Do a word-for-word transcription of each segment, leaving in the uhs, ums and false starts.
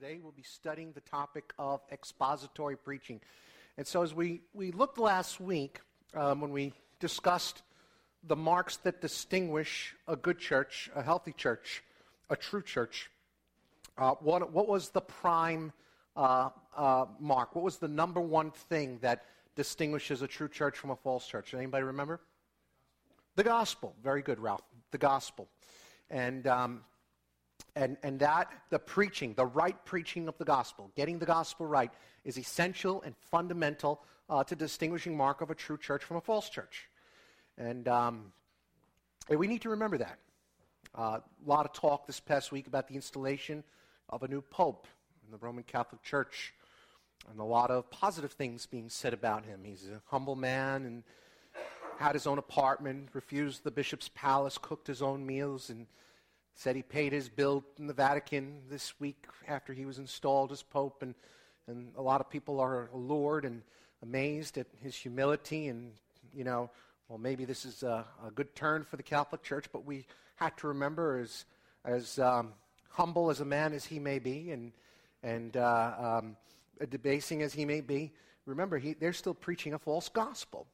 Today we'll be studying the topic of expository preaching. And so as we, we looked last week, um, when we discussed the marks that distinguish a good church, a healthy church, a true church, uh, what, what was the prime uh, uh, mark? What was the number one thing that distinguishes a true church from a false church? Anybody remember? The gospel. Very good, Ralph. The gospel. And... Um, And and that, the preaching, the right preaching of the gospel, getting the gospel right, is essential and fundamental uh, to distinguishing mark of a true church from a false church. And, um, and we need to remember that. A uh, lot of talk this past week about the installation of a new pope in the Roman Catholic Church, and a lot of positive things being said about him. He's a humble man and had his own apartment, refused the bishop's palace, cooked his own meals, and said he paid his bill in the Vatican this week after he was installed as Pope, and, and a lot of people are allured and amazed at his humility, and, you know, well, maybe this is a, a good turn for the Catholic Church, but we have to remember, as as um, humble as a man as he may be, and, and uh, um, debasing as he may be, remember, he, they're still preaching a false gospel.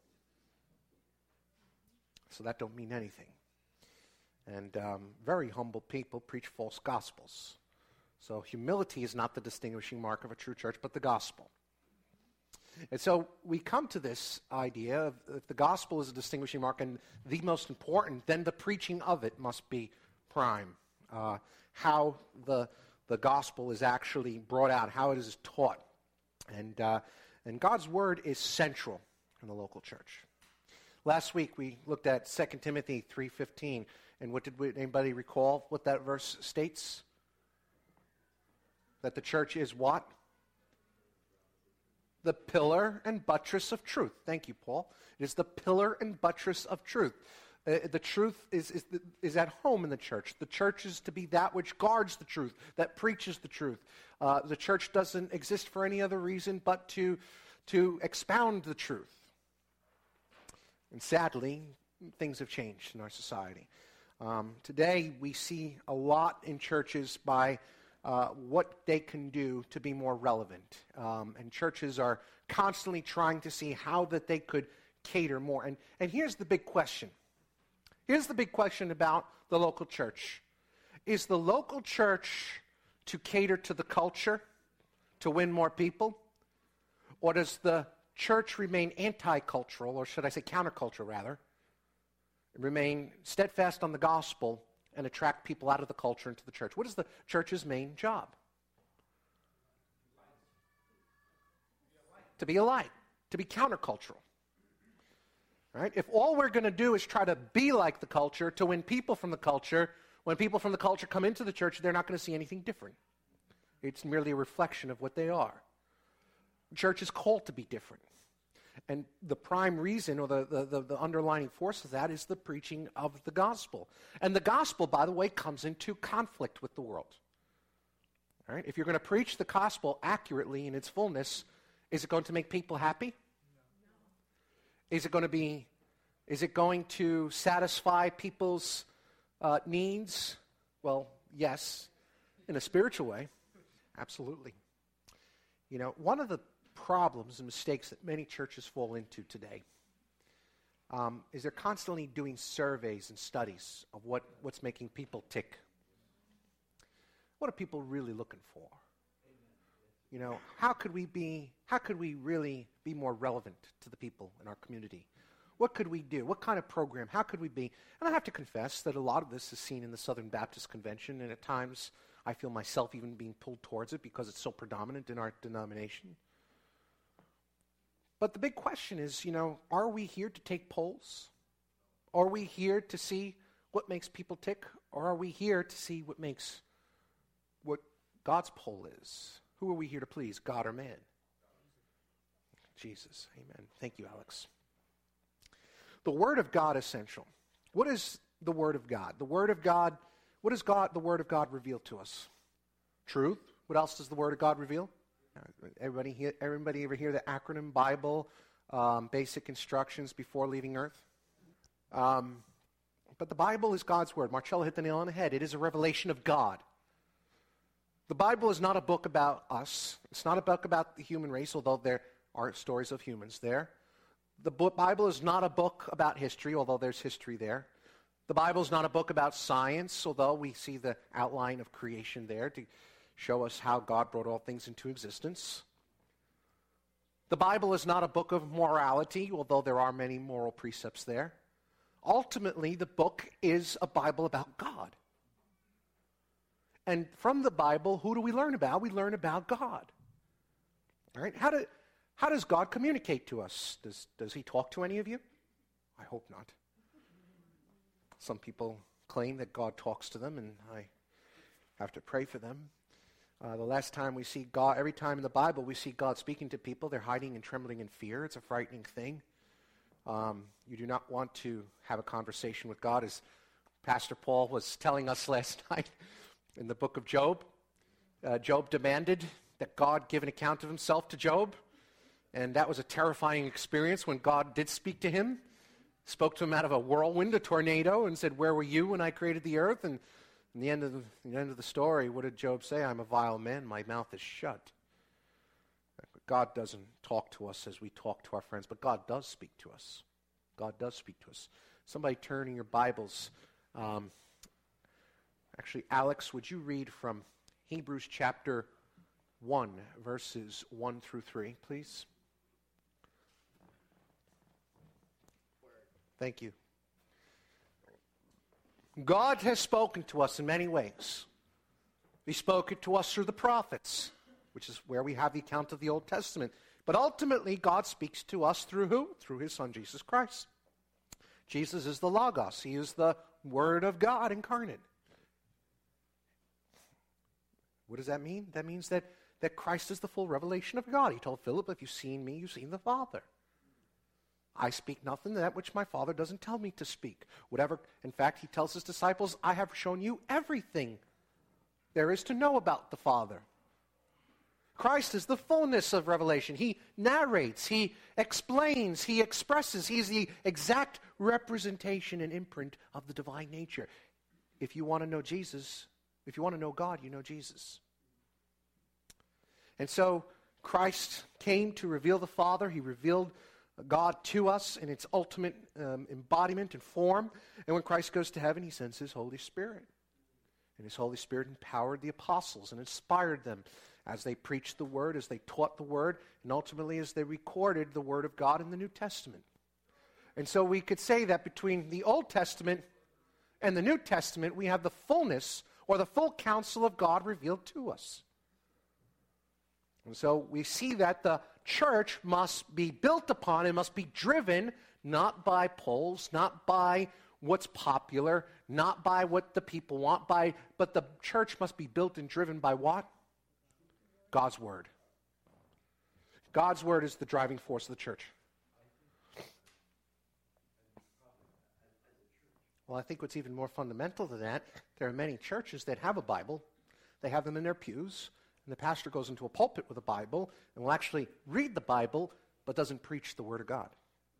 So that don't mean anything. And um, very humble people preach false gospels. So humility is not the distinguishing mark of a true church, but the gospel. And so we come to this idea of if the gospel is a distinguishing mark and the most important, then the preaching of it must be prime. Uh, how the the gospel is actually brought out, how it is taught. And, uh, and God's word is central in the local church. Last week we looked at Second Timothy three fifteen. And what did we, anybody recall what that verse states? That the church is what? The pillar and buttress of truth. Thank you, Paul. It is the pillar and buttress of truth. Uh, the truth is, is, is at home in the church. The church is to be that which guards the truth, that preaches the truth. Uh, the church doesn't exist for any other reason but to, to expound the truth. And sadly, things have changed in our society. Um, today, we see a lot in churches by uh, what they can do to be more relevant. Um, and churches are constantly trying to see how that they could cater more. And, and here's the big question. Here's the big question about the local church. Is the local church to cater to the culture, to win more people? Or does the church remain anti-cultural, or should I say countercultural rather, remain steadfast on the gospel and attract people out of the culture into the church? What is the church's main job? To be a light, to be countercultural. Right? If all we're going to do is try to be like the culture, to win people from the culture, when people from the culture come into the church, they're not going to see anything different. It's merely a reflection of what they are. The church is called to be different. And the prime reason, or the, the, the, the underlying force of that, is the preaching of the gospel. And the gospel, by the way, comes into conflict with the world. All right? If you're going to preach the gospel accurately in its fullness, is it going to make people happy? No. Is it going to be, is it going to satisfy people's uh, needs? Well, yes, in a spiritual way. Absolutely. You know, one of the problems and mistakes that many churches fall into today um, is they're constantly doing surveys and studies of what, what's making people tick. What are people really looking for? You know, how could we be, how could we really be more relevant to the people in our community? What could we do? What kind of program? How could we be? And I have to confess that a lot of this is seen in the Southern Baptist Convention, and at times I feel myself even being pulled towards it because it's so predominant in our denomination. But the big question is, you know, are we here to take polls? Are we here to see what makes people tick? Or are we here to see what makes, what God's poll is? Who are we here to please, God or man? Jesus, amen. Thank you, Alex. The Word of God is essential. What is the Word of God? The Word of God, what does God, the Word of God reveal to us? Truth. What else does the Word of God reveal? Everybody, hear, everybody ever hear the acronym Bible, um, basic instructions before leaving earth? Um, but the Bible is God's word. Marcello hit the nail on the head. It is a revelation of God. The Bible is not a book about us. It's not a book about the human race, although there are stories of humans there. The book, Bible is not a book about history, although there's history there. The Bible is not a book about science, although we see the outline of creation there to show us how God brought all things into existence. The Bible is not a book of morality, although there are many moral precepts there. Ultimately, the book is a Bible about God. And from the Bible, who do we learn about? We learn about God. All right? How, do, how does God communicate to us? Does, does he talk to any of you? I hope not. Some people claim that God talks to them, and I have to pray for them. Uh, the last time we see God, every time in the Bible we see God speaking to people, they're hiding and trembling in fear. It's a frightening thing. Um, you do not want to have a conversation with God, as Pastor Paul was telling us last night in the book of Job. Uh, Job demanded that God give an account of himself to Job, and that was a terrifying experience when God did speak to him. Spoke to him out of a whirlwind, a tornado, and said, "Where were you when I created the earth?" And in the end of the, the end of the story, what did Job say? "I'm a vile man, my mouth is shut." God doesn't talk to us as we talk to our friends, but God does speak to us. God does speak to us. Somebody turn in your Bibles. Um, actually, Alex, would you read from Hebrews chapter one, verses one through three, please? Thank you. God has spoken to us in many ways. He spoke it to us through the prophets, which is where we have the account of the Old Testament. But ultimately, God speaks to us through who? Through his Son, Jesus Christ. Jesus is the Logos. He is the Word of God incarnate. What does that mean? That means that, that Christ is the full revelation of God. He told Philip, "If you've seen me, you've seen the Father. I speak nothing that which my Father doesn't tell me to speak." Whatever, in fact, he tells his disciples, "I have shown you everything there is to know about the Father." Christ is the fullness of revelation. He narrates, he explains, he expresses. He's the exact representation and imprint of the divine nature. If you want to know Jesus, if you want to know God, you know Jesus. And so Christ came to reveal the Father. He revealed God to us in its ultimate um, embodiment and form. And when Christ goes to heaven, he sends his Holy Spirit. And his Holy Spirit empowered the apostles and inspired them as they preached the Word, as they taught the Word, and ultimately as they recorded the Word of God in the New Testament. And so we could say that between the Old Testament and the New Testament, we have the fullness or the full counsel of God revealed to us. And so we see that the church must be built upon and must be driven not by polls, not by what's popular, not by what the people want, by, but the church must be built and driven by what? God's Word. God's Word is the driving force of the church. Well, I think what's even more fundamental than that, there are many churches that have a Bible. They have them in their pews, and the pastor goes into a pulpit with a Bible and will actually read the Bible, but doesn't preach the Word of God.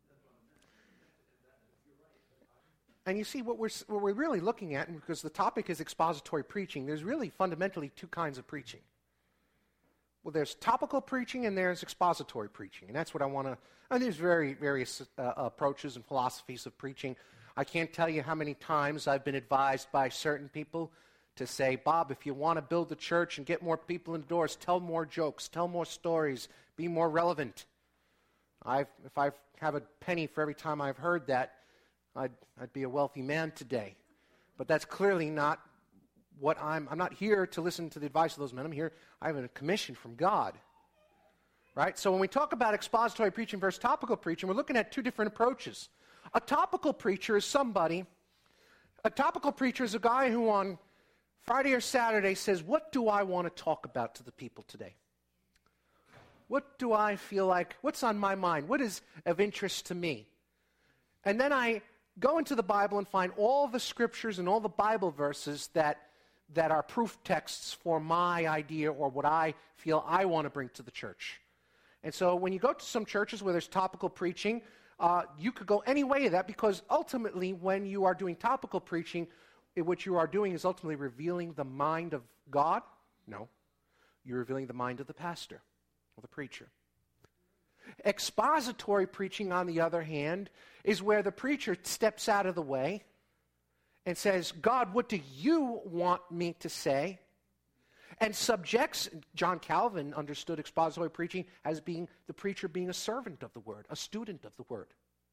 And you see, what we're, what we're really looking at, and because the topic is expository preaching, there's really fundamentally two kinds of preaching. Well, there's topical preaching and there's expository preaching. And that's what I want to, and there's very various uh, approaches and philosophies of preaching. I can't tell you how many times I've been advised by certain people to say, "Bob, if you want to build a church and get more people in the doors, tell more jokes, tell more stories, be more relevant." I've, if I have a penny for every time I've heard that, I'd, I'd be a wealthy man today. But that's clearly not what I'm, I'm not here to listen to the advice of those men. I'm here, I have a commission from God. Right? So when we talk about expository preaching versus topical preaching, we're looking at two different approaches. A topical preacher is somebody, a topical preacher is a guy who on Friday or Saturday says, "What do I want to talk about to the people today? What do I feel like, what's on my mind? What is of interest to me?" And then I go into the Bible and find all the scriptures and all the Bible verses that that are proof texts for my idea or what I feel I want to bring to the church. And so when you go to some churches where there's topical preaching, uh, you could go any way of that, because ultimately when you are doing topical preaching, it, what you are doing is ultimately revealing the mind of God? No. You're revealing the mind of the pastor or the preacher. Expository preaching, on the other hand, is where the preacher steps out of the way and says, God, what do you want me to say? And subjects, John Calvin understood expository preaching as being the preacher being a servant of the word, a student of the word.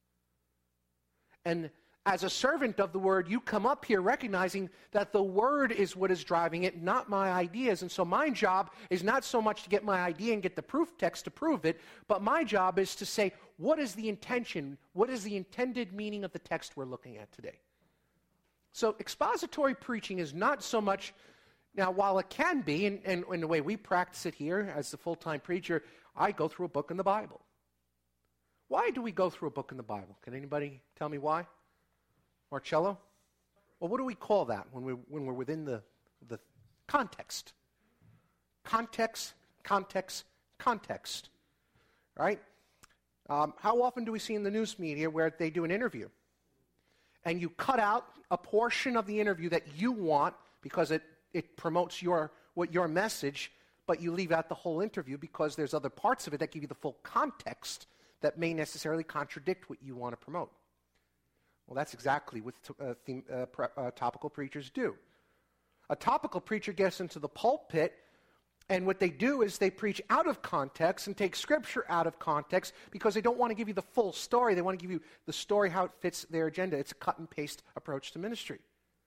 And as a servant of the word, you come up here recognizing that the word is what is driving it, not my ideas. And so my job is not so much to get my idea and get the proof text to prove it, but my job is to say, what is the intention? What is the intended meaning of the text we're looking at today? So expository preaching is not so much, now while it can be, and, and, and the way we practice it here as the full-time preacher, I go through a book in the Bible. Why do we go through a book in the Bible? Can anybody tell me why? Marcello? Well, what do we call that when, we, when we're within the, the context? Context, context, context. Right? Um, how often do we see in the news media where they do an interview and you cut out a portion of the interview that you want because it, it promotes your, what, your message, but you leave out the whole interview because there's other parts of it that give you the full context that may necessarily contradict what you want to promote? Well, that's exactly what uh, theme, uh, pre- uh, topical preachers do. A topical preacher gets into the pulpit, and what they do is they preach out of context and take Scripture out of context because they don't want to give you the full story. They want to give you the story how it fits their agenda. It's a cut-and-paste approach to ministry.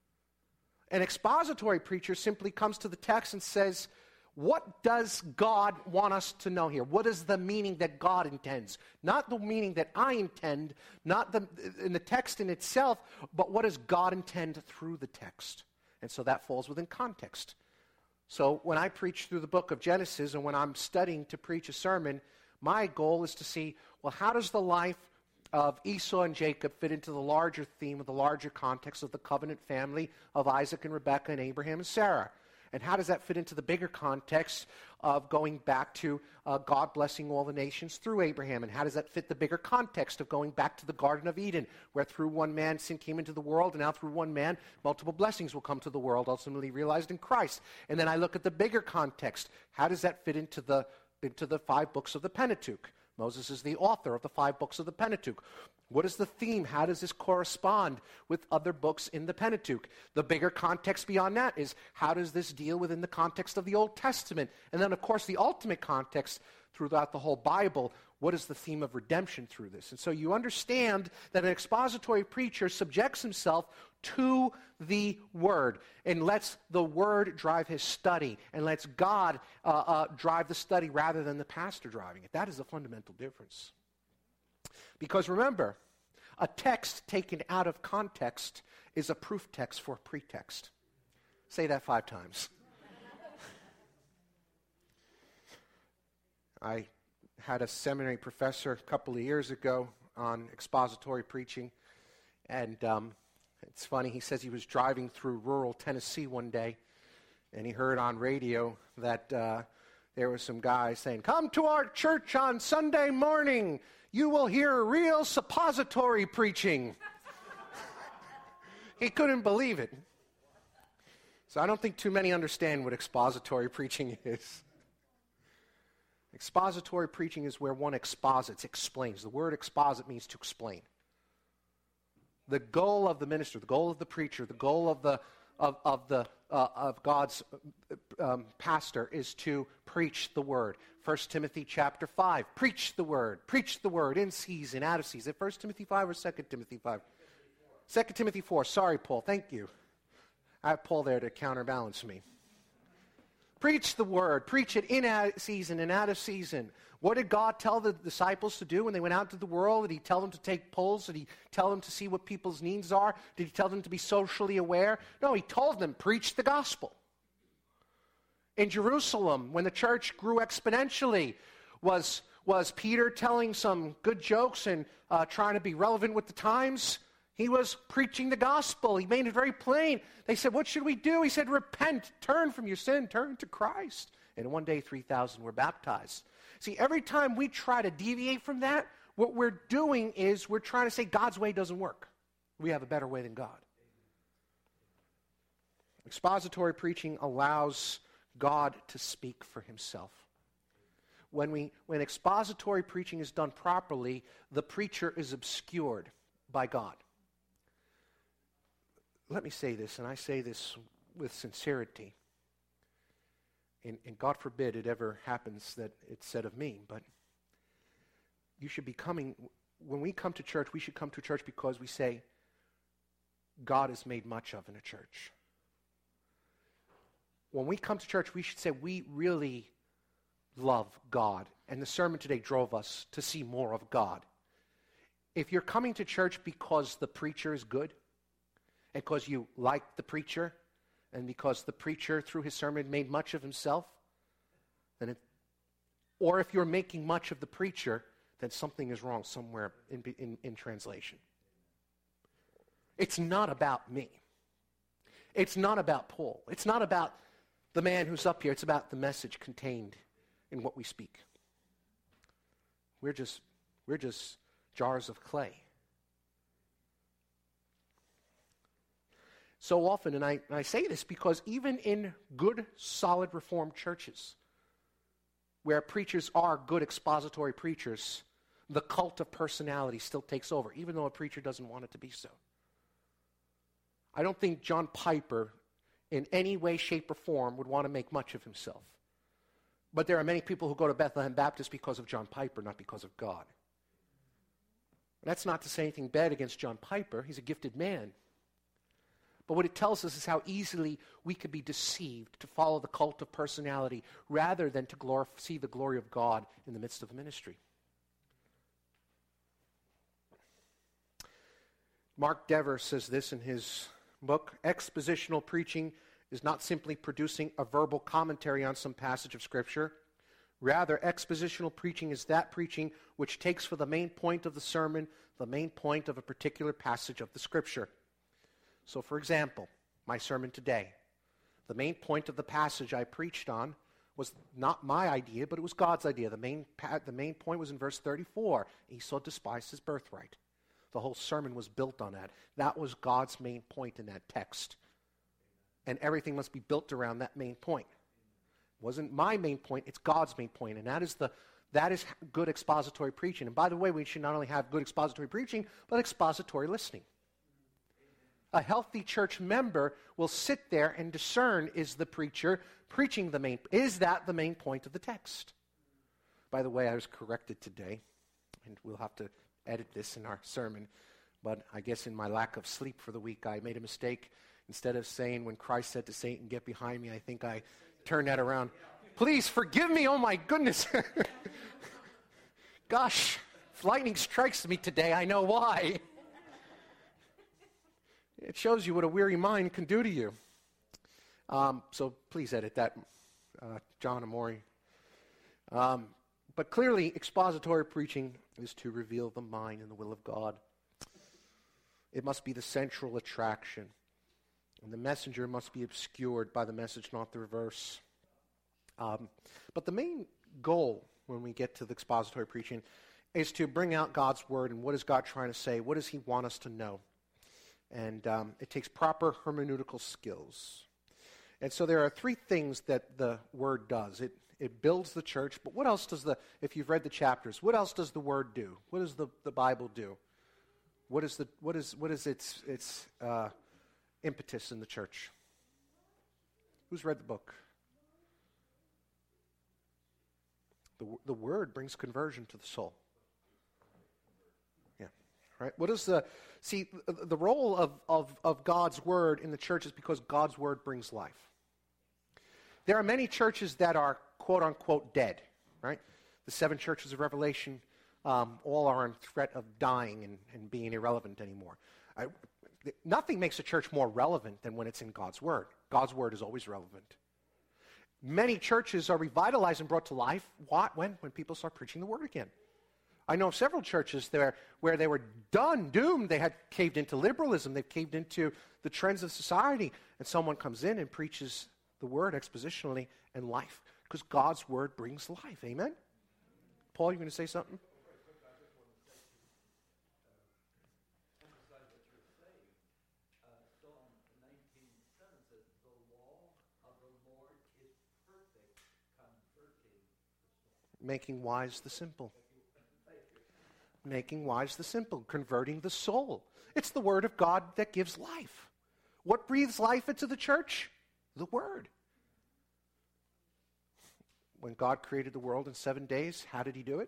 An expository preacher simply comes to the text and says, what does God want us to know here? What is the meaning that God intends? Not the meaning that I intend, not the, in the text in itself, but what does God intend through the text? And so that falls within context. So when I preach through the book of Genesis and when I'm studying to preach a sermon, my goal is to see, well, how does the life of Esau and Jacob fit into the larger theme of the larger context of the covenant family of Isaac and Rebekah and Abraham and Sarah? And how does that fit into the bigger context of going back to uh, God blessing all the nations through Abraham? And how does that fit the bigger context of going back to the Garden of Eden, where through one man sin came into the world, and now through one man multiple blessings will come to the world, ultimately realized in Christ? And then I look at the bigger context. How does that fit into the, into the five books of the Pentateuch? Moses is the author of the five books of the Pentateuch. What is the theme? How does this correspond with other books in the Pentateuch? The bigger context beyond that is, how does this deal within the context of the Old Testament? And then, of course, the ultimate context throughout the whole Bible. What is the theme of redemption through this? And so you understand that an expository preacher subjects himself to the Word and lets the Word drive his study and lets God uh, uh, drive the study rather than the pastor driving it. That is a fundamental difference. Because remember, a text taken out of context is a proof text for a pretext. Say that five times. I had a seminary professor a couple of years ago on expository preaching, and um, it's funny, he says he was driving through rural Tennessee one day, and he heard on radio that uh, there were some guys saying, "Come to our church on Sunday morning. You will hear real suppository preaching." He couldn't believe it. So I don't think too many understand what expository preaching is. Expository preaching is where one exposits, explains. The word exposit means to explain. The goal of the minister, the goal of the preacher, the goal of the of, of the uh, of God's um, pastor is to preach the word. First Timothy chapter five, preach the word. Preach the word in season, out of season. First Timothy five or Second Timothy five? Second Timothy four. Sorry, Paul. Thank you. I have Paul there to counterbalance me. Preach the word. Preach it in season and out of season. What did God tell the disciples to do when they went out to the world? Did he tell them to take polls? Did he tell them to see what people's needs are? Did he tell them to be socially aware? No, he told them, preach the gospel. In Jerusalem, when the church grew exponentially, was, was Peter telling some good jokes and uh, trying to be relevant with the times? He was preaching the gospel. He made it very plain. They said, what should we do? He said, repent, turn from your sin, turn to Christ. And one day, three thousand were baptized. See, every time we try to deviate from that, what we're doing is we're trying to say God's way doesn't work. We have a better way than God. Expository preaching allows God to speak for himself. When we when expository preaching is done properly, the preacher is obscured by God. Let me say this, and I say this with sincerity. And, and God forbid it ever happens that it's said of me, but you should be coming, when we come to church, we should come to church because we say, God is made much of in a church. When we come to church, we should say, we really love God. And the sermon today drove us to see more of God. If you're coming to church because the preacher is good, and because you like the preacher, and because the preacher, through his sermon, made much of himself, then it, or if you're making much of the preacher, then something is wrong somewhere in, in, in translation. It's not about me. It's not about Paul. It's not about the man who's up here. It's about the message contained in what we speak. We're just, we're just jars of clay. So often, and I, and I say this because even in good, solid Reformed churches, where preachers are good expository preachers, the cult of personality still takes over, even though a preacher doesn't want it to be so. I don't think John Piper, in any way, shape, or form, would want to make much of himself. But there are many people who go to Bethlehem Baptist because of John Piper, not because of God. That's not to say anything bad against John Piper. He's a gifted man. But what it tells us is how easily we could be deceived to follow the cult of personality rather than to glorify, see the glory of God in the midst of the ministry. Mark Dever says this in his book, expositional preaching is not simply producing a verbal commentary on some passage of Scripture. Rather, expositional preaching is that preaching which takes for the main point of the sermon the main point of a particular passage of the Scripture. So, for example, my sermon today, the main point of the passage I preached on was not my idea, but it was God's idea. The main, the main point was in verse thirty-four. Esau despised his birthright. The whole sermon was built on that. That was God's main point in that text. And everything must be built around that main point. It wasn't my main point, it's God's main point. And that is the that is good expository preaching. And by the way, we should not only have good expository preaching, but expository listening. A healthy church member will sit there and discern, is the preacher preaching the main, is that the main point of the text? By the way, I was corrected today, and we'll have to edit this in our sermon, but I guess in my lack of sleep for the week, I made a mistake. Instead of saying, when Christ said to Satan, get behind me, I think I turned that around. Please forgive me, oh my goodness. Gosh, if lightning strikes me today, I know why. It shows you what a weary mind can do to you. Um, so please edit that, uh, John Amori. Um, but clearly, expository preaching is to reveal the mind and the will of God. It must be the central attraction. And the messenger must be obscured by the message, not the reverse. Um, but the main goal when we get to the expository preaching is to bring out God's word and what is God trying to say? What does he want us to know? And um, it takes proper hermeneutical skills. And so there are three things that the word does. It it builds the church, but what else does the, if you've read the chapters, what else does the word do? What does the, the Bible do? What is the what is what is its its uh, impetus in the church? Who's read the book? The the word brings conversion to the soul. Yeah, right. What is the see the, the role of, of of God's word in the church is because God's word brings life. There are many churches that are quote unquote dead, right? The seven churches of Revelation, um, all are in threat of dying and, and being irrelevant anymore. I, nothing makes a church more relevant than when it's in God's word. God's word is always relevant. Many churches are revitalized and brought to life. What? When? When people start preaching the word again. I know of several churches there where they were done, doomed. They had caved into liberalism. They've caved into the trends of society. And someone comes in and preaches the word expositionally and life. Because God's word brings life. Amen? Paul, you going to say something? Making wise the simple. Making wise the simple. Converting the soul. It's the Word of God that gives life. What breathes life into the church? The Word. When God created the world in seven days, how did he do it?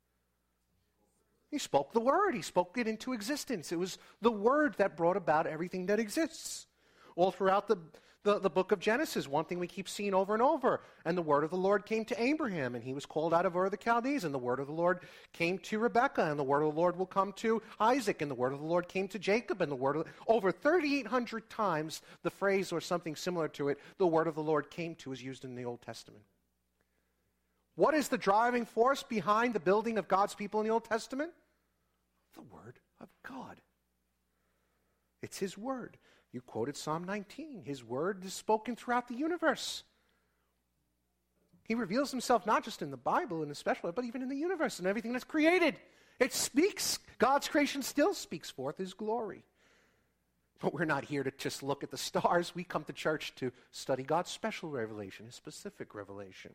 He spoke the Word. He spoke it into existence. It was the Word that brought about everything that exists. All throughout the, the, the book of Genesis, one thing we keep seeing over and over. And the word of the Lord came to Abraham, and he was called out of Ur of the Chaldees. And the word of the Lord came to Rebekah, and the word of the Lord will come to Isaac. And the word of the Lord came to Jacob. And the word of the, over thirty-eight hundred times, the phrase or something similar to it, the word of the Lord came to, is used in the Old Testament. What is the driving force behind the building of God's people in the Old Testament? The Word of God. It's His Word. You quoted Psalm nineteen. His Word is spoken throughout the universe. He reveals Himself not just in the Bible in a special way, but even in the universe and everything that's created. It speaks. God's creation still speaks forth His glory. But we're not here to just look at the stars. We come to church to study God's special revelation, His specific revelation.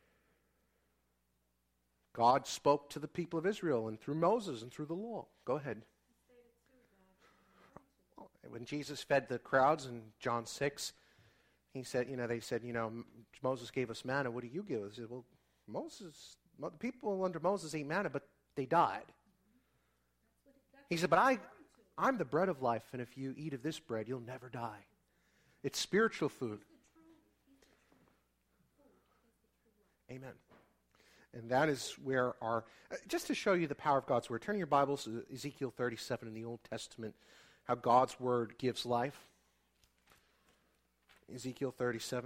God spoke to the people of Israel and through Moses and through the law. Go ahead. When Jesus fed the crowds in John six, he said, you know, they said, you know, Moses gave us manna. What do you give us? He said, well, Moses, the people under Moses ate manna, but they died. He said, but I, I'm the bread of life, and if you eat of this bread, you'll never die. It's spiritual food. Amen. And that is where our, uh, just to show you the power of God's Word, turn your Bibles to Ezekiel thirty-seven in the Old Testament, how God's Word gives life. Ezekiel thirty-seven.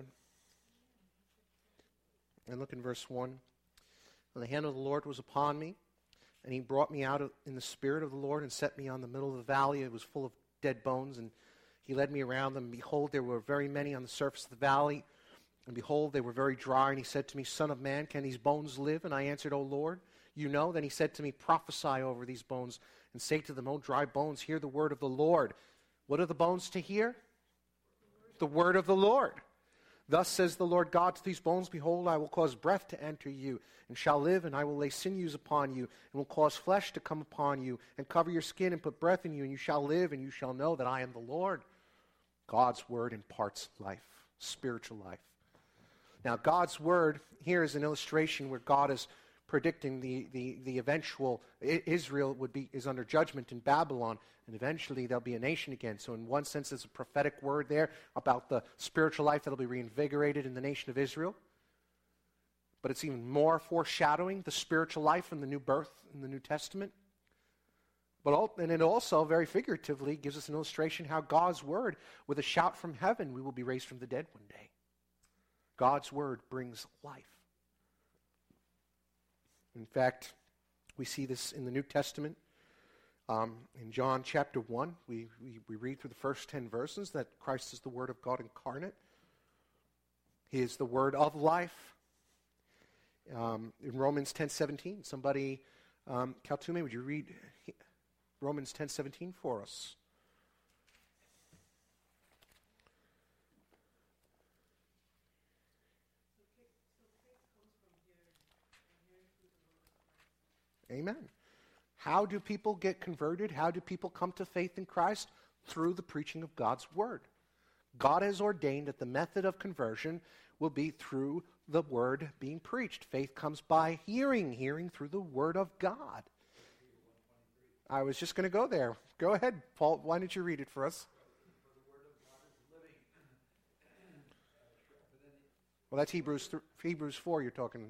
And look in verse one. And the hand of the Lord was upon me, and He brought me out of, in the Spirit of the Lord and set me on the middle of the valley. It was full of dead bones, and He led me around them. And behold, there were very many on the surface of the valley. And behold, they were very dry. And He said to me, Son of man, can these bones live? And I answered, O Lord, you know. Then He said to me, prophesy over these bones and say to them, O dry bones, hear the word of the Lord. What are the bones to hear? The word of the Lord. Thus says the Lord God to these bones, behold, I will cause breath to enter you, and shall live, and I will lay sinews upon you, and will cause flesh to come upon you, and cover your skin, and put breath in you, and you shall live, and you shall know that I am the Lord. God's word imparts life, spiritual life. Now, God's word here is an illustration where God is predicting the, the, the eventual, Israel would be is under judgment in Babylon, and eventually there'll be a nation again. So in one sense, there's a prophetic word there about the spiritual life that'll be reinvigorated in the nation of Israel. But it's even more foreshadowing the spiritual life and the new birth in the New Testament. But and it also, very figuratively, gives us an illustration how God's word, with a shout from heaven, we will be raised from the dead one day. God's word brings life. In fact, we see this in the New Testament. Um, in John chapter one, we, we, we read through the first ten verses that Christ is the Word of God incarnate. He is the Word of life. Um, in Romans ten seventeen, somebody, um, Kaltume, would you read Romans ten seventeen for us? Amen. How do people get converted? How do people come to faith in Christ? Through the preaching of God's word. God has ordained that the method of conversion will be through the word being preached. Faith comes by hearing, hearing through the word of God. I was just going to go there. Go ahead, Paul. Why don't you read it for us? Well, that's Hebrews th- Hebrews four you're talking.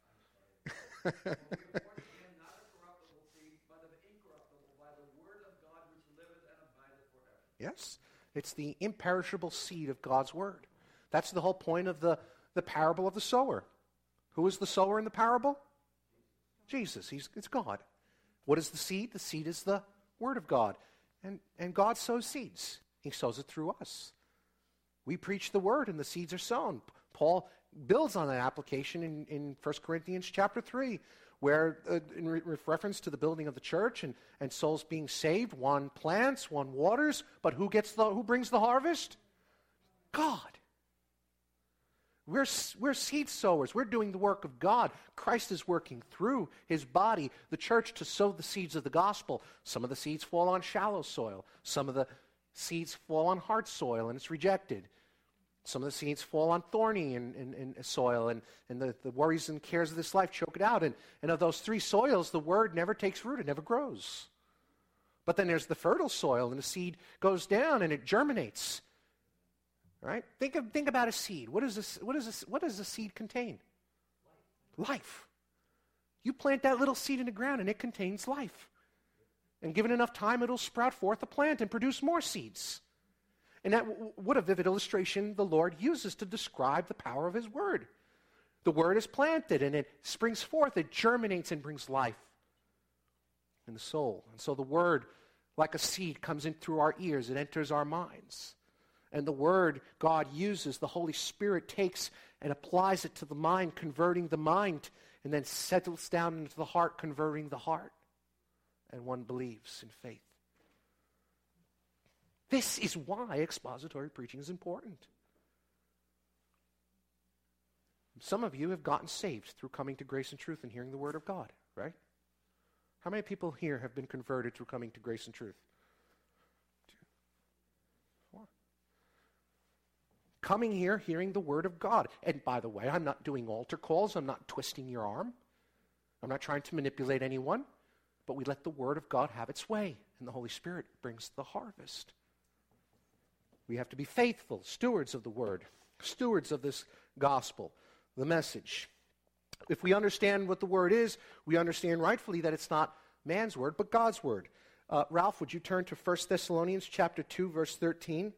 Yes, it's the imperishable seed of God's word. That's the whole point of the, the parable of the sower. Who is the sower in the parable? Jesus. He's, it's God. What is the seed? The seed is the word of God. And, and God sows seeds. He sows it through us. We preach the word and the seeds are sown. Paul builds on that application in, in First Corinthians chapter three, where uh, in re- reference to the building of the church and, and souls being saved, one plants, one waters, but who gets the who brings the harvest? God. We're, we're seed sowers. We're doing the work of God. Christ is working through his body, the church, to sow the seeds of the gospel. Some of the seeds fall on shallow soil. Some of the seeds fall on hard soil, and it's rejected. Some of the seeds fall on thorny and, and, and soil, and, and the, the worries and cares of this life choke it out. And, and of those three soils, the word never takes root. It never grows. But then there's the fertile soil, and the seed goes down, and it germinates. Right? Think of, think about a seed. What, is this, what, is this, what does a seed contain? Life. Life. You plant that little seed in the ground, and it contains life. And given enough time, it'll sprout forth a plant and produce more seeds. And that, what a vivid illustration the Lord uses to describe the power of his word. The word is planted, and it springs forth, it germinates and brings life in the soul. And so the word, like a seed, comes in through our ears, it enters our minds. And the word God uses, the Holy Spirit takes and applies it to the mind, converting the mind, and then settles down into the heart, converting the heart. And one believes in faith. This is why expository preaching is important. Some of you have gotten saved through coming to grace and truth and hearing the word of God, right? How many people here have been converted through coming to grace and truth? Two, four. Coming here, hearing the word of God. And by the way, I'm not doing altar calls. I'm not twisting your arm. I'm not trying to manipulate anyone. But we let the word of God have its way, and the Holy Spirit brings the harvest. We have to be faithful, stewards of the word, stewards of this gospel, the message. If we understand what the word is, we understand rightfully that it's not man's word, but God's word. Uh, Ralph, would you turn to First Thessalonians chapter two, verse thirteen?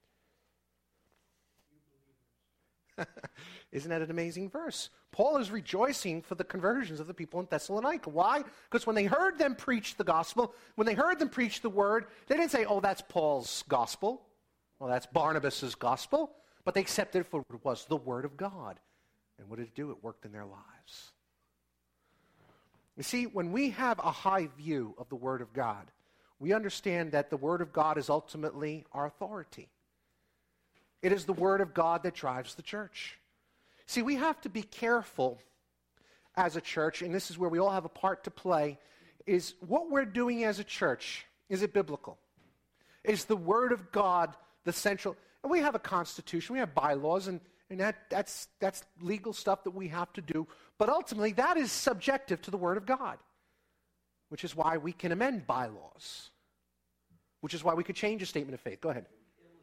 Isn't that an amazing verse? Paul is rejoicing for the conversions of the people in Thessalonica. Why? Because when they heard them preach the gospel, when they heard them preach the word, they didn't say, oh, that's Paul's gospel. Well, that's Barnabas' gospel. But they accepted it for what it was, the word of God. And what did it do? It worked in their lives. You see, when we have a high view of the word of God, we understand that the word of God is ultimately our authority. It is the word of God that drives the church. See, we have to be careful as a church, and this is where we all have a part to play, is what we're doing as a church, is it biblical? Is the word of God the central? And we have a constitution, we have bylaws, and, and that, that's, that's legal stuff that we have to do. But ultimately, that is subjective to the word of God, which is why we can amend bylaws, which is why we could change a statement of faith. Go ahead.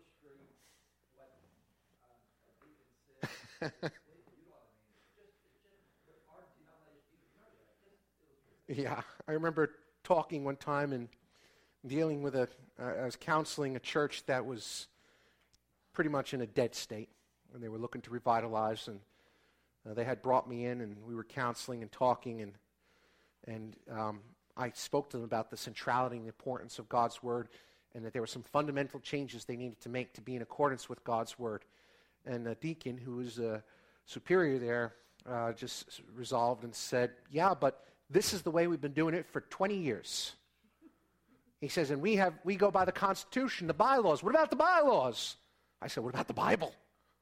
Yeah, I remember talking one time and dealing with a, uh, I was counseling a church that was pretty much in a dead state, and they were looking to revitalize, and uh, they had brought me in, and we were counseling and talking, and and um, I spoke to them about the centrality and the importance of God's word, and that there were some fundamental changes they needed to make to be in accordance with God's word. And the deacon, who was a superior there, uh, just resolved and said, yeah, but this is the way we've been doing it for twenty years. He says, and we have we go by the Constitution, the bylaws. What about the bylaws? I said, what about the Bible?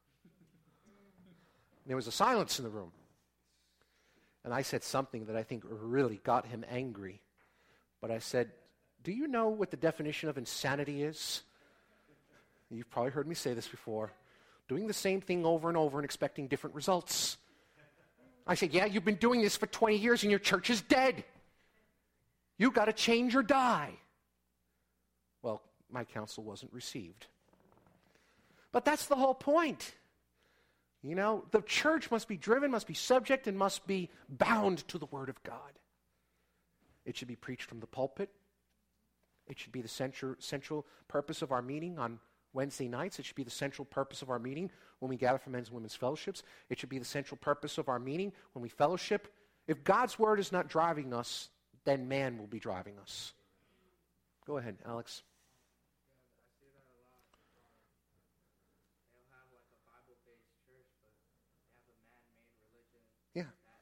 And there was a silence in the room. And I said something that I think really got him angry. But I said, do you know what the definition of insanity is? You've probably heard me say this before. Doing the same thing over and over and expecting different results. I said, yeah, you've been doing this for twenty years and your church is dead. You've got to change or die. Well, my counsel wasn't received. But that's the whole point. You know, the church must be driven, must be subject, and must be bound to the word of God. It should be preached from the pulpit. It should be the central, central purpose of our meeting on Wednesday nights. It should be the central purpose of our meeting when we gather for men's and women's fellowships. It should be the central purpose of our meeting when we fellowship. If God's word is not driving us, then man will be driving us. Go ahead, Alex. Yeah.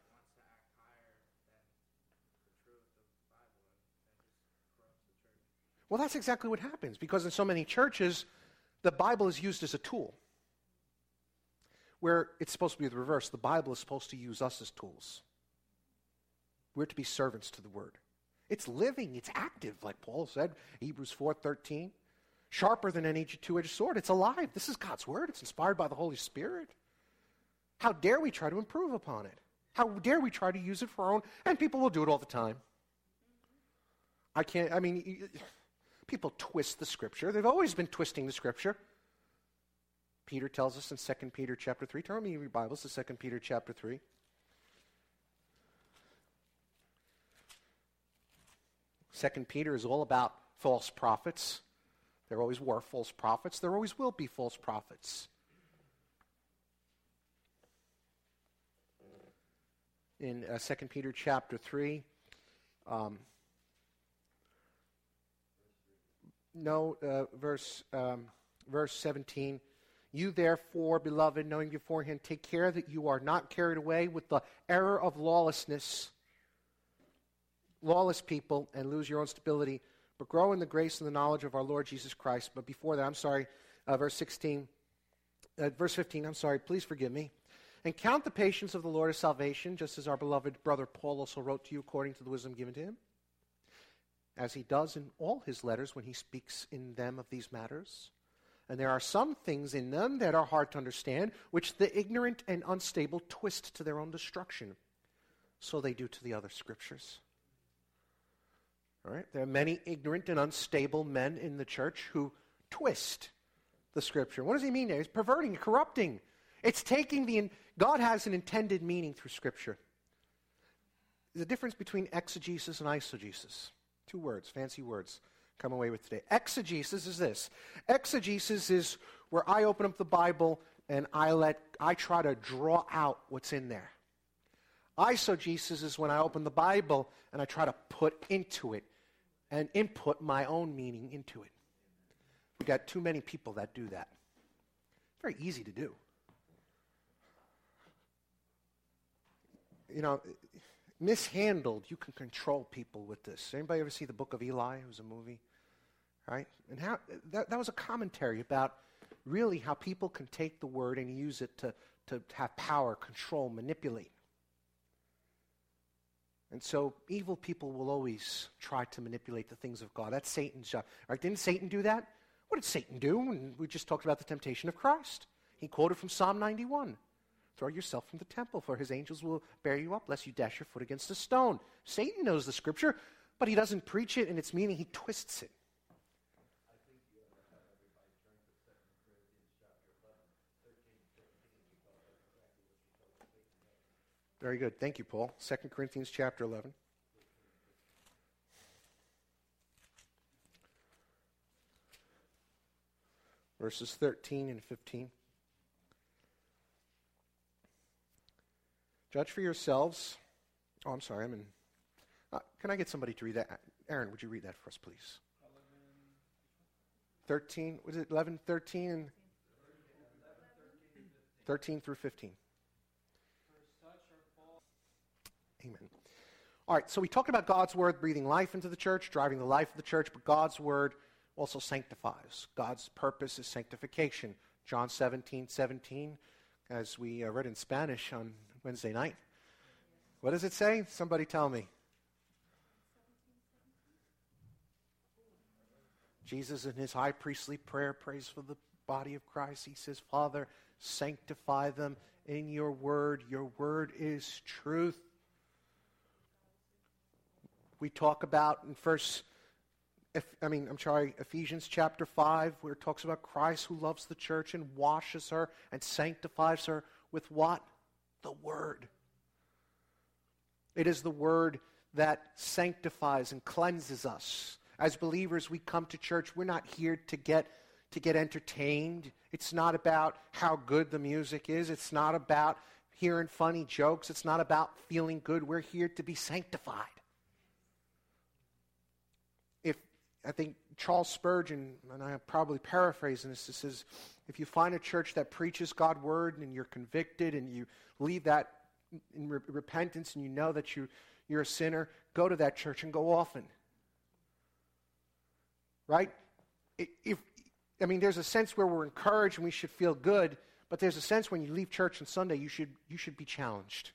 Well, that's exactly what happens, because in so many churches, the Bible is used as a tool. where it's supposed to be the reverse. The Bible is supposed to use us as tools. We're to be servants to the Word. It's living, it's active, like Paul said, Hebrews four thirteen. Sharper than any two-edged sword. It's alive. This is God's Word. It's inspired by the Holy Spirit. How dare we try to improve upon it? How dare we try to use it for our own? And people will do it all the time. I can't, I mean, people twist the Scripture. They've always been twisting the Scripture. Peter tells us in Second Peter chapter three. Turn me in your Bibles to Second Peter chapter three. Second Peter is all about false prophets. There always were false prophets. There always will be false prophets. In uh, Second Peter chapter three, um, no, uh, verse um, verse seventeen. You therefore, beloved, knowing beforehand, take care that you are not carried away with the error of lawlessness, lawless people, and lose your own stability, but grow in the grace and the knowledge of our Lord Jesus Christ. But before that, I'm sorry, uh, verse sixteen, uh, verse fifteen, I'm sorry, please forgive me. And count the patience of the Lord as salvation, just as our beloved brother Paul also wrote to you according to the wisdom given to him, as he does in all his letters when he speaks in them of these matters. And there are some things in them that are hard to understand, which the ignorant and unstable twist to their own destruction. So they do to the other scriptures. All right? There are many ignorant and unstable men in the church who twist the Scripture. What does he mean there? It's perverting, corrupting. It's taking the... In- God has an intended meaning through Scripture. There's a difference between exegesis and eisegesis. Two words, fancy words, come away with today. Exegesis is this. Exegesis is where I open up the Bible and I let I try to draw out what's in there. Eisegesis is when I open the Bible and I try to put into it and input my own meaning into it. We've got too many people that do that. Very easy to do. You know, mishandled, you can control people with this. Anybody ever see The Book of Eli? It was a movie, right? And how that, that was a commentary about really how people can take the word and use it to, to have power, control, manipulate. And so evil people will always try to manipulate the things of God. That's Satan's job. Right? Didn't Satan do that? What did Satan do? And we just talked about the temptation of Christ. He quoted from Psalm ninety-one. Throw yourself from the temple, for his angels will bear you up, lest you dash your foot against a stone. Satan knows the Scripture, but he doesn't preach it in its meaning. He twists it. I think you ought to have everybody turn to Second Corinthians chapter eleven, thirteen, fifteen, because that's exactly what you told Satan. Very good. Thank you, Paul. Second Corinthians chapter eleven. Verses thirteen and fifteen. Judge for yourselves. Oh, I'm sorry. I'm in. Uh, can I get somebody to read that? Aaron, would you read that for us, please? thirteen. Was it eleven, thirteen, and thirteen through fifteen? Amen. All right, so we talked about God's Word breathing life into the church, driving the life of the church, but God's Word also sanctifies. God's purpose is sanctification. John seventeen, seventeen, as we uh, read in Spanish on Wednesday night. What does it say? Somebody tell me. Jesus in his high priestly prayer prays for the body of Christ. He says, Father, sanctify them in your word. Your word is truth. We talk about in first, I mean, I'm sorry, Ephesians chapter five, where it talks about Christ who loves the church and washes her and sanctifies her with what? The Word. It is the Word that sanctifies and cleanses us. As believers, we come to church. We're not here to get to get entertained. It's not about how good the music is. It's not about hearing funny jokes. It's not about feeling good. We're here to be sanctified. If I think Charles Spurgeon, and I'm probably paraphrasing this, it says, if you find a church that preaches God's word and you're convicted and you leave that in re- repentance and you know that you, you're a sinner, go to that church and go often. Right? If I mean, there's a sense where we're encouraged and we should feel good, but But there's a sense when you leave church on Sunday, you should you should be challenged.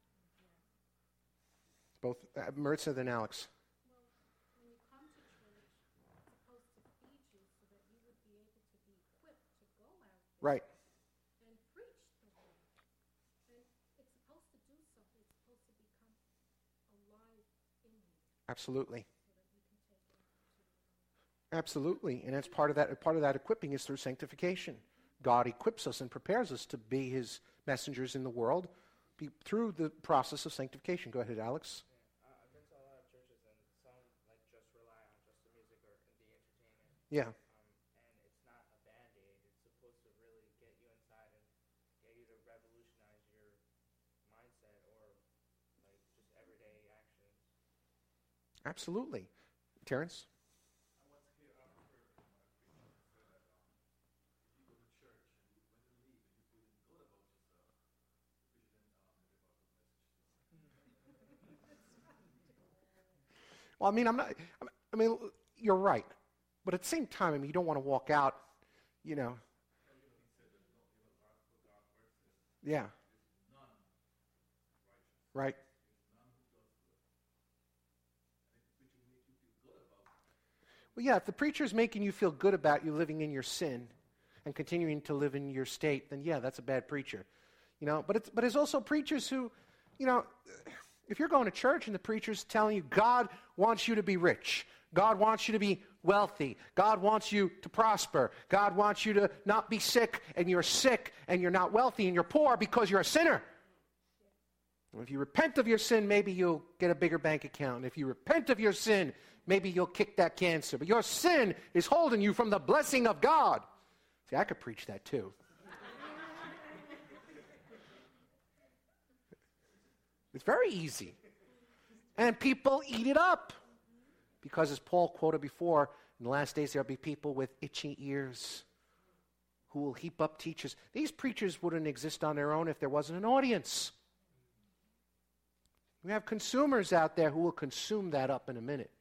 Both uh, Maritza and Alex. Well, when you come to church, it's supposed to feed you so that you would be able to be equipped to go out there Right. and preach the word. And it's supposed to do something. It's supposed to become alive in you Absolutely. so that you can take it out to Absolutely. And that's part of that part of that equipping is through sanctification. God equips us and prepares us to be his messengers in the world be, through the process of sanctification. Go ahead, Alex. Uh, I've been to a lot of churches, and some like just rely on just the music or the entertainment. Yeah. Um, and it's not a band-aid. It's supposed to really get you inside and get you to revolutionize your mindset or like just everyday actions. Absolutely. Terrence? I want to hear after my preacher said that um, if you go to church and you, when you leave and you feel good about yourself, the preacher then um, deliver a good message. Well, I mean, I'm not, I mean, you're right. But at the same time, I mean, you don't want to walk out, you know. Yeah. Right. Well, yeah, if the preacher's making you feel good about you living in your sin and continuing to live in your state, then yeah, that's a bad preacher. You know, but it's, but there's also preachers who, you know, if you're going to church and the preacher's telling you God wants you to be rich, God wants you to be wealthy, God wants you to prosper, God wants you to not be sick, and you're sick and you're not wealthy and you're poor because you're a sinner. If you repent of your sin, maybe you'll get a bigger bank account. If you repent of your sin, maybe you'll kick that cancer. But your sin is holding you from the blessing of God. See, I could preach that too. It's very easy. And people eat it up. Because as Paul quoted before, in the last days there will be people with itchy ears who will heap up teachers. These preachers wouldn't exist on their own if there wasn't an audience. We have consumers out there who will consume that up in a minute.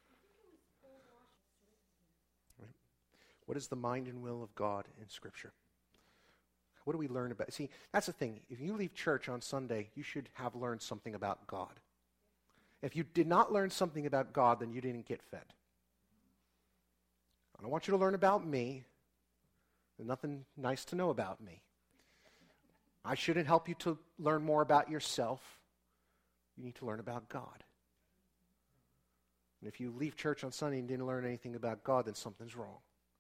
Right. What is the mind and will of God in Scripture? What do we learn about? See, that's the thing. If you leave church on Sunday, you should have learned something about God. If you did not learn something about God, then you didn't get fed. I don't want you to learn about me. There's nothing nice to know about me. I shouldn't help you to learn more about yourself. You need to learn about God. And if you leave church on Sunday and didn't learn anything about God, then something's wrong.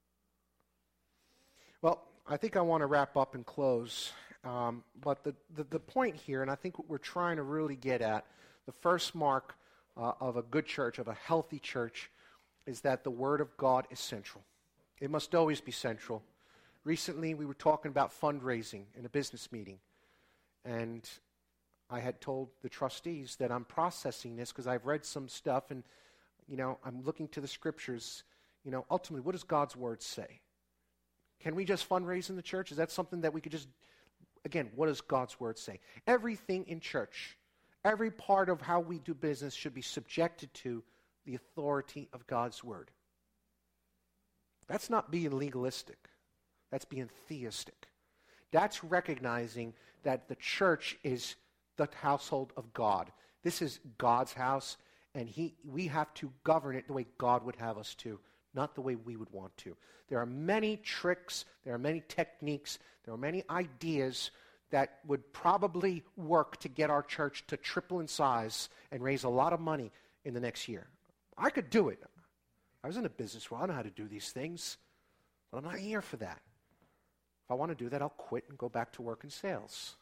Well, I think I want to wrap up and close. Um, but the, the, the point here, and I think what we're trying to really get at, the first mark uh, of a good church, of a healthy church, is that the Word of God is central. It must always be central. Recently, we were talking about fundraising in a business meeting. And I had told the trustees that I'm processing this because I've read some stuff and, you know, I'm looking to the Scriptures. You know, ultimately, what does God's Word say? Can we just fundraise in the church? Is that something that we could just, again, what does God's Word say? Everything in church, every part of how we do business should be subjected to the authority of God's Word. That's not being legalistic. That's being theistic. That's recognizing that the church is the household of God. This is God's house, and he, we have to govern it the way God would have us to, not the way we would want to. There are many tricks, there are many techniques, there are many ideas that would probably work to get our church to triple in size and raise a lot of money in the next year. I could do it. I was in a business where I know how to do these things, but I'm not here for that. If I want to do that, I'll quit and go back to work in sales.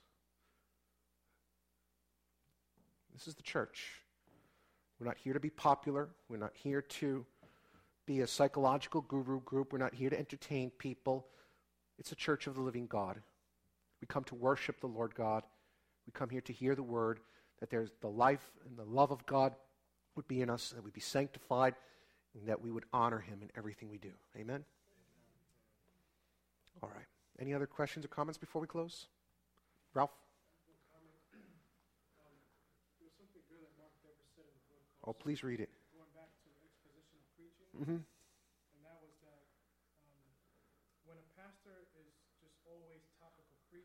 This is the church. We're not here to be popular. We're not here to be a psychological guru group. We're not here to entertain people. It's a church of the living God. We come to worship the Lord God. We come here to hear the word, that there's the life and the love of God would be in us, that we'd be sanctified, and that we would honor him in everything we do. Amen? All right. Any other questions or comments before we close? Ralph? Oh, please read it. Going back to exposition of preaching, Mm-hmm. and that was that um, when a pastor is just always topical preaching,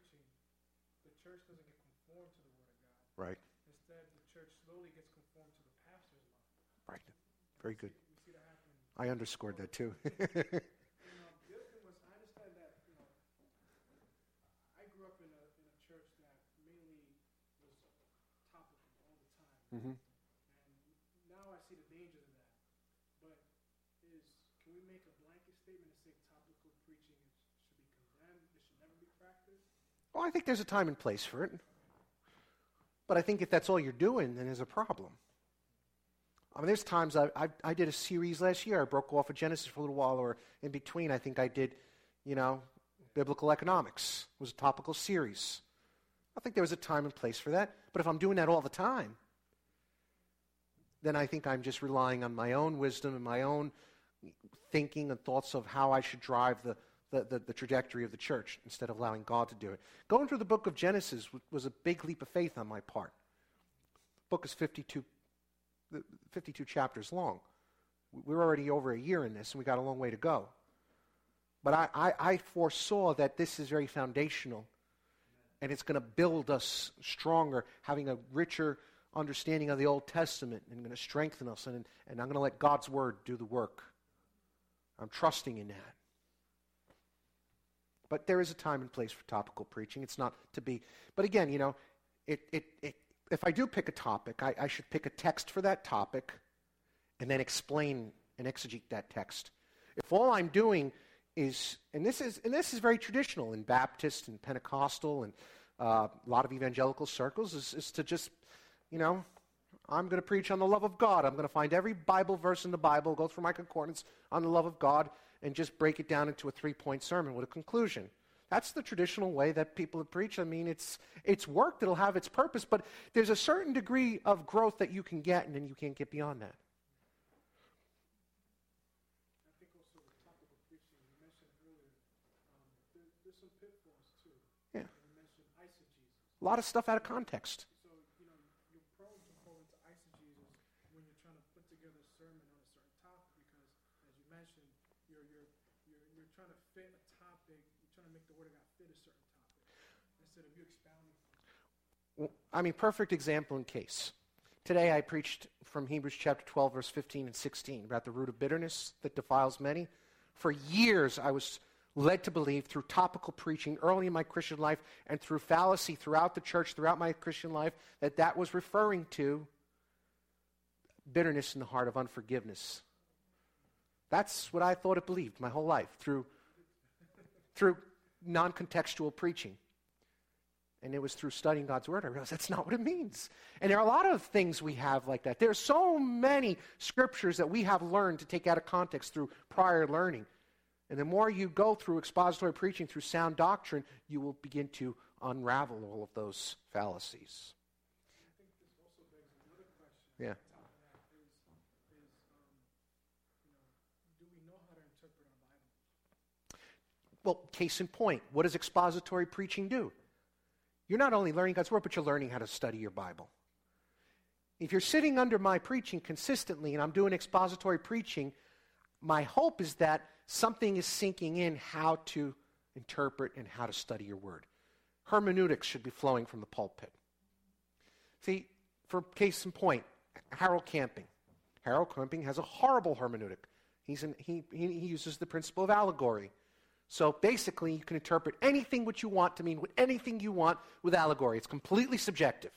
church doesn't get conformed to the Word of God. Right. Instead, the church slowly gets conformed to the pastor's mind. Right. Very good. We see that happen. I underscored that too. And um, the other thing was, I understand that, you know, I grew up in a, in a church that mainly was topical all the time. hmm And now I see the dangers of that. But is, can we make a blanket statement and say topical preaching is, should be condemned, it should never be practiced? Well, I think there's a time and place for it. But I think if that's all you're doing, then there's a problem. I mean, there's times I, I, I did a series last year. I broke off of Genesis for a little while, or in between, I think I did, you know, biblical economics. It was a topical series. I think there was a time and place for that. But if I'm doing that all the time, then I think I'm just relying on my own wisdom and my own thinking and thoughts of how I should drive the, the, the, the trajectory of the church instead of allowing God to do it. Going through the book of Genesis w- was a big leap of faith on my part. The book is fifty-two, fifty-two chapters long. We're already over a year in this, and we got a long way to go. But I, I, I foresaw that this is very foundational, and it's going to build us stronger, having a richer understanding of the Old Testament, and going to strengthen us, and, and I'm going to let God's Word do the work. I'm trusting in that. But there is a time and place for topical preaching. It's not to be, but again, you know, it, it, it, if I do pick a topic, I, I should pick a text for that topic and then explain and exegete that text. If all I'm doing is, and this is, and this is very traditional in Baptist and Pentecostal and uh, a lot of evangelical circles, is, is to just, you know, I'm going to preach on the love of God. I'm going to find every Bible verse in the Bible, go through my concordance on the love of God, and just break it down into a three-point sermon with a conclusion. That's the traditional way that people have preached. I mean, it's it's worked. It'll have its purpose, but there's a certain degree of growth that you can get, and then you can't get beyond that. I think also with topical preaching, you mentioned earlier, um, there, there's some pitfalls too. Yeah. And you mentioned eisegesis. A lot of stuff out of context. So, you know, you're prone to fall into eisegesis when you're trying to put together a sermon on a certain topic because, as you mentioned, you're, you're, you're, you're trying to fit a topic, you're trying to make the Word of God fit a certain topic instead of you expounding. Well, I mean, perfect example and case. Today I preached from Hebrews chapter twelve, verse fifteen and sixteen about the root of bitterness that defiles many. For years I was led to believe through topical preaching early in my Christian life and through fallacy throughout the church, throughout my Christian life, that that was referring to bitterness in the heart of unforgiveness. That's what I thought it believed my whole life through, through non-contextual preaching. And it was through studying God's Word I realized that's not what it means. And there are a lot of things we have like that. There are so many scriptures that we have learned to take out of context through prior learning. And the more you go through expository preaching, through sound doctrine, you will begin to unravel all of those fallacies. I think this also begs another question. Yeah. On top of that is, is um, you know, do we know how to interpret our Bible? Well, case in point, what does expository preaching do? You're not only learning God's Word, but you're learning how to study your Bible. If you're sitting under my preaching consistently and I'm doing expository preaching, my hope is that something is sinking in how to interpret and how to study your Word. Hermeneutics should be flowing from the pulpit. See, for case in point, Harold Camping. Harold Camping has a horrible hermeneutic. He's an, he, he, he uses the principle of allegory. So basically, you can interpret anything what you want to mean with anything you want with allegory. It's completely subjective.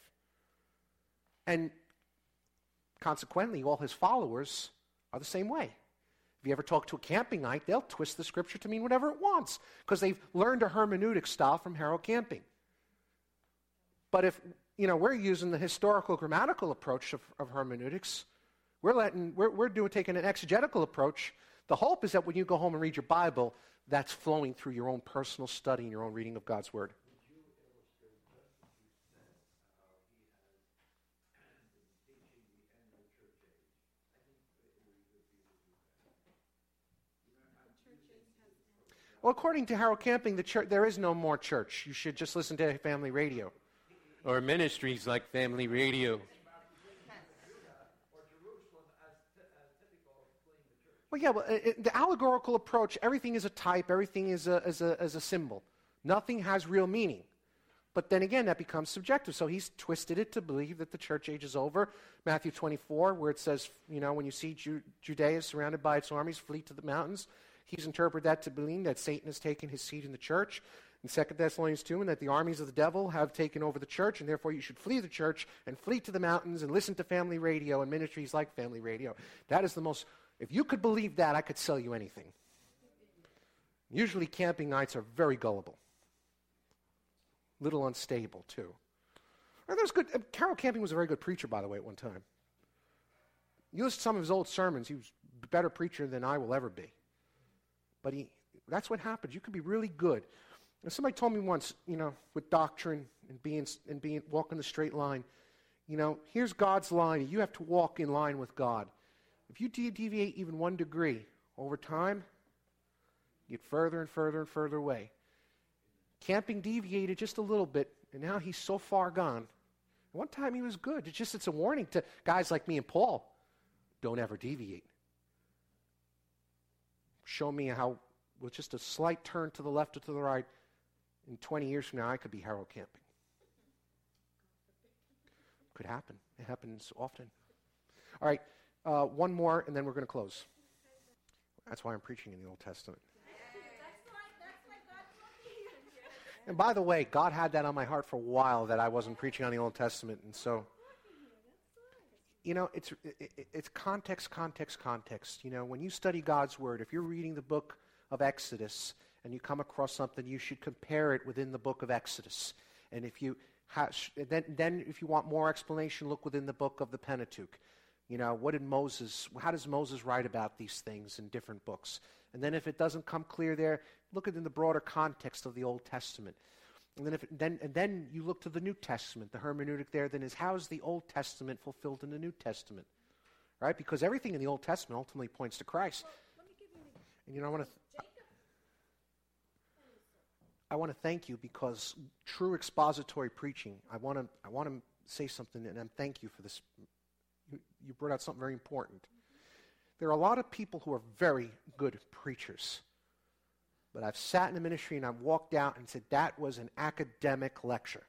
And consequently, all his followers are the same way. If you ever talk to a Campingite, they'll twist the scripture to mean whatever it wants because they've learned a hermeneutic style from Harold Camping. But if, you know, we're using the historical grammatical approach of, of hermeneutics, we're letting, we're, we're doing, taking an exegetical approach. The hope is that when you go home and read your Bible, that's flowing through your own personal study and your own reading of God's Word. Well, according to Harold Camping, the church, there is no more church. You should just listen to family radio. Or ministries like Family Radio. Well, yeah, well, it, the allegorical approach, everything is a type, everything is a, is, a, is a symbol. Nothing has real meaning. But then again, that becomes subjective. So he's twisted it to believe that the church age is over. Matthew twenty-four, where it says, you know, when you see Ju- Judea surrounded by its armies, flee to the mountains. He's interpreted that to mean that Satan has taken his seat in the church. In Second Thessalonians two, and that the armies of the devil have taken over the church, and therefore you should flee the church and flee to the mountains and listen to family radio and ministries like family radio. That is the most, if you could believe that, I could sell you anything. Usually camping nights are very gullible. Little unstable, too. And there's good, uh, Carol Camping was a very good preacher, by the way, at one time. You listen to some of his old sermons, he was a better preacher than I will ever be. But he, that's what happens. You can be really good. And somebody told me once, you know, with doctrine and being and being walking the straight line, you know, here's God's line. You have to walk in line with God. If you de- deviate even one degree over time, you get further and further and further away. Camping deviated just a little bit, and now he's so far gone. One time he was good. It's just it's a warning to guys like me and Paul. Don't ever deviate. Show me how, with just a slight turn to the left or to the right, in twenty years from now, I could be Harold Camping. Could happen. It happens often. All right, uh, one more, and then we're going to close. That's why I'm preaching in the Old Testament. And by the way, God had that on my heart for a while, that I wasn't preaching on the Old Testament. And so, you know, it's it, it's context, context, context. You know, when you study God's Word, if you're reading the book of Exodus and you come across something, you should compare it within the book of Exodus. And if you ha- then, then if you want more explanation, look within the book of the Pentateuch. You know, what did Moses, how does Moses write about these things in different books? And then if it doesn't come clear there, look at it in the broader context of the Old Testament. And then, if it, then, and then you look to the New Testament. The hermeneutic there then is, how is the Old Testament fulfilled in the New Testament? Right? Because everything in the Old Testament ultimately points to Christ. Well, let me give you an example. And you know, I want to th- Jacob. I want to thank you, because true expository preaching, I want to I want to say something, and I'm thank you for this. You, you brought out something very important. There are a lot of people who are very good preachers. But I've sat in the ministry and I've walked out and said, that was an academic lecture.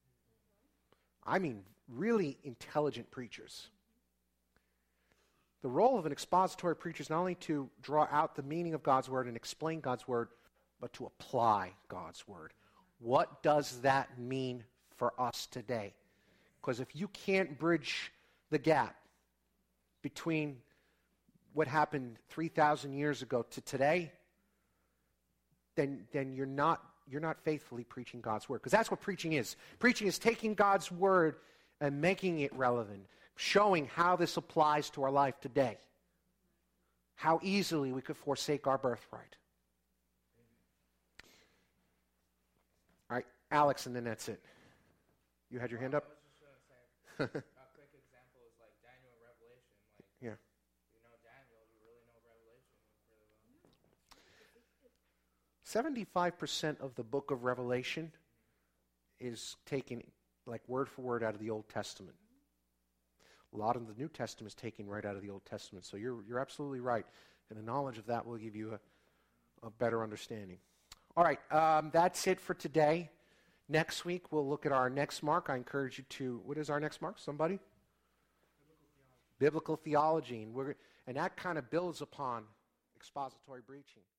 I mean, really intelligent preachers. The role of an expository preacher is not only to draw out the meaning of God's Word and explain God's Word, but to apply God's Word. What does that mean for us today? Because if you can't bridge the gap between what happened three thousand years ago to today, then then you're not you're not faithfully preaching God's Word. Because that's what preaching is. Preaching is taking God's Word and making it relevant, showing how this applies to our life today. How easily we could forsake our birthright. All right, Alex, and then that's it. You had your hand up? I was just going to say, a quick example is like Daniel and Revelation. Like, Yeah. you know Daniel, you really know Revelation really well. seventy-five percent of the book of Revelation is taken like word for word out of the Old Testament. A lot of the New Testament is taken right out of the Old Testament. So you're you're absolutely right. And the knowledge of that will give you a, a better understanding. All right, um, that's it for today. Next week, we'll look at our next mark. I encourage you to, what is our next mark? Somebody? Biblical theology. Biblical theology. And, we're, and that kind of builds upon expository preaching.